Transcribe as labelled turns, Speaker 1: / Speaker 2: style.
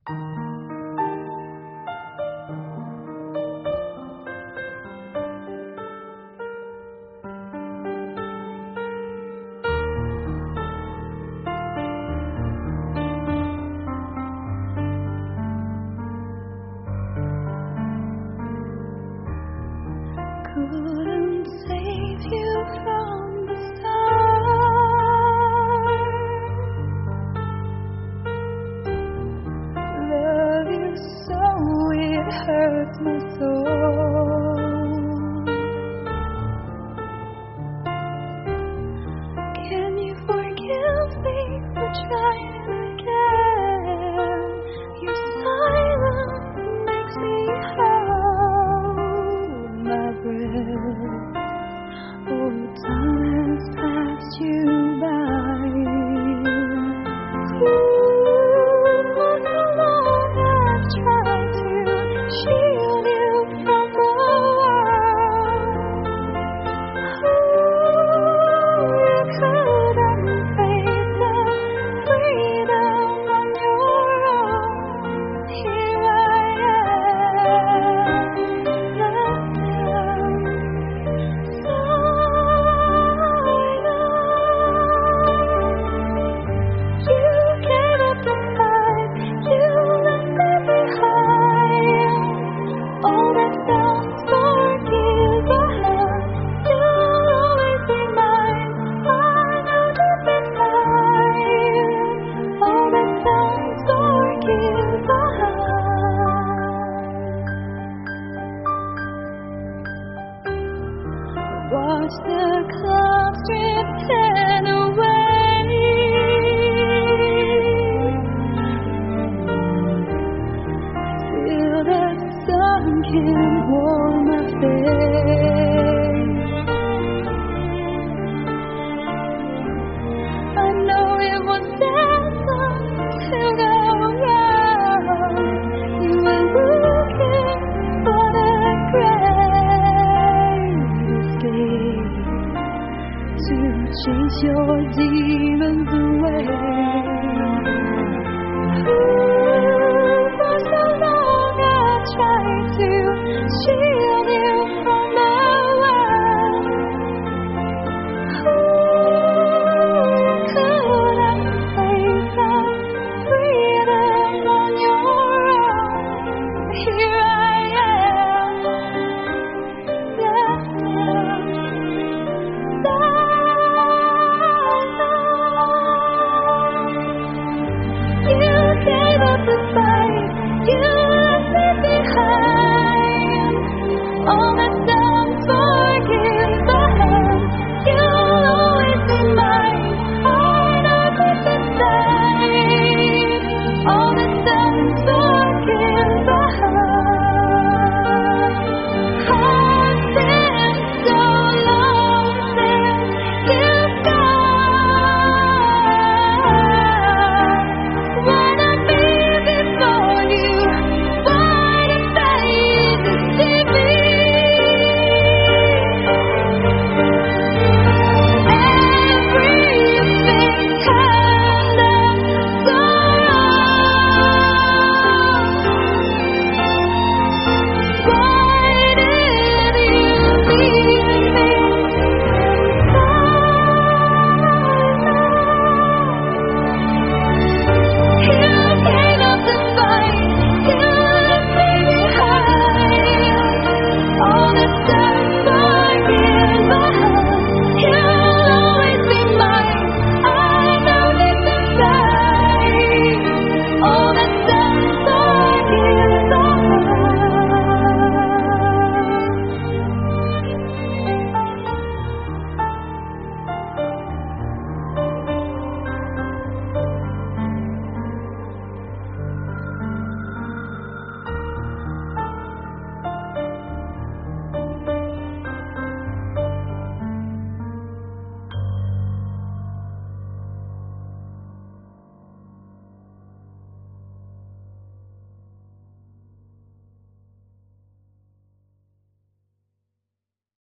Speaker 1: Couldn't save you from the start. Love you so it hurts my soul. Can you forgive me for trying again? Your silence makes me hold my breath. Oh, time has passed you by. You for so long I've tried to shield you from the world. Oh, you couldn't face the freedom on your own. Here I am, left you gave up the fight, you left me behind. All that sounds forgiven, you'll always be mine. I know deep inside, all that sounds forgiven. Watch the clouds drifting away. Feel the sun can warm my face.